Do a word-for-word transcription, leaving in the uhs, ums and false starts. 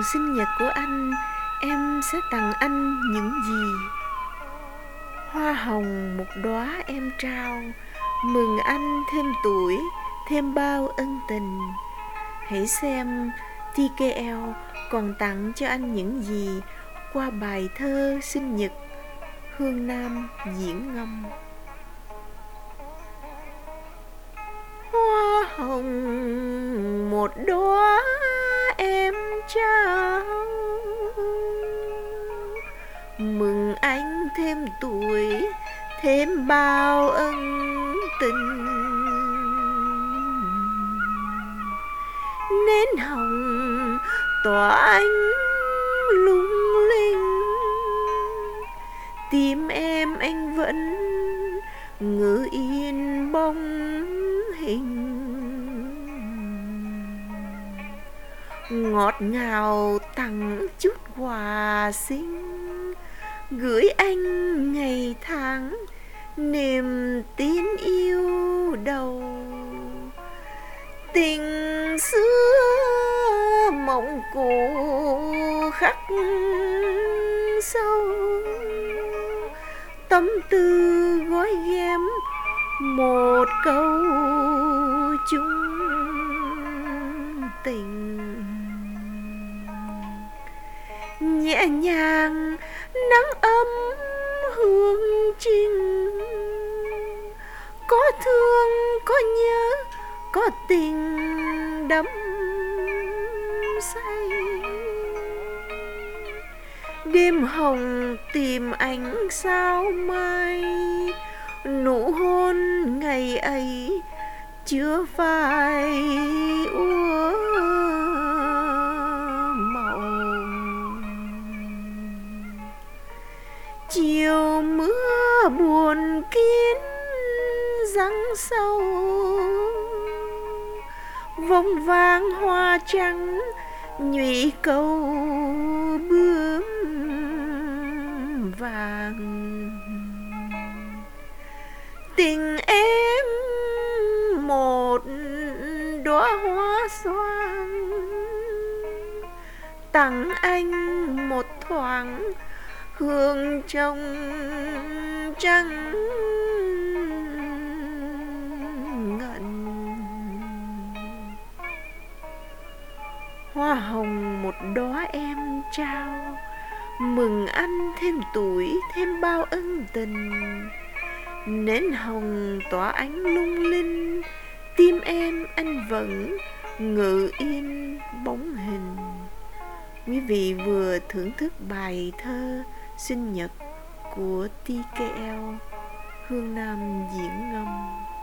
sinh nhật của anh, em sẽ tặng anh những gì? Hoa hồng một đóa em trao, mừng anh thêm tuổi, thêm bao ân tình. Hãy xem tê ca lờ còn tặng cho anh những gì qua bài thơ sinh nhật Hương Nam diễn ngâm. Hoa hồng một đóa em trao, mừng anh thêm tuổi, thêm bao ân tình. Nến hồng tỏa ánh lung linh, tim em anh vẫn ngự yên bóng hình. Ngọt ngào tặng chút quà xinh, gửi anh ngày tháng niềm tin yêu đầu. Tình xưa mộng cũ khắc sâu, tâm tư gói ghém một câu chung tình. Nhẹ nhàng nắng ấm hương trinh, có thương có nhớ có tình đắm say. Đêm hồng tìm ánh sao mai, nụ hôn ngày ấy chưa phai úa màu. Chiều mưa buồn kín giăng sâu, vòng vang hoa trắng nhụy câu bướm vàng. Tình em một đóa hoa xoan, tặng anh một thoáng hương trong trăng ngẩn. Hoa hồng một đóa em trao, mừng anh thêm tuổi, thêm bao ân tình. Nến hồng tỏa ánh lung linh, tim em anh vẫn ngự yên bóng hình. Quý vị vừa thưởng thức bài thơ sinh nhật của tê ca lờ Hương Nam diễn ngâm.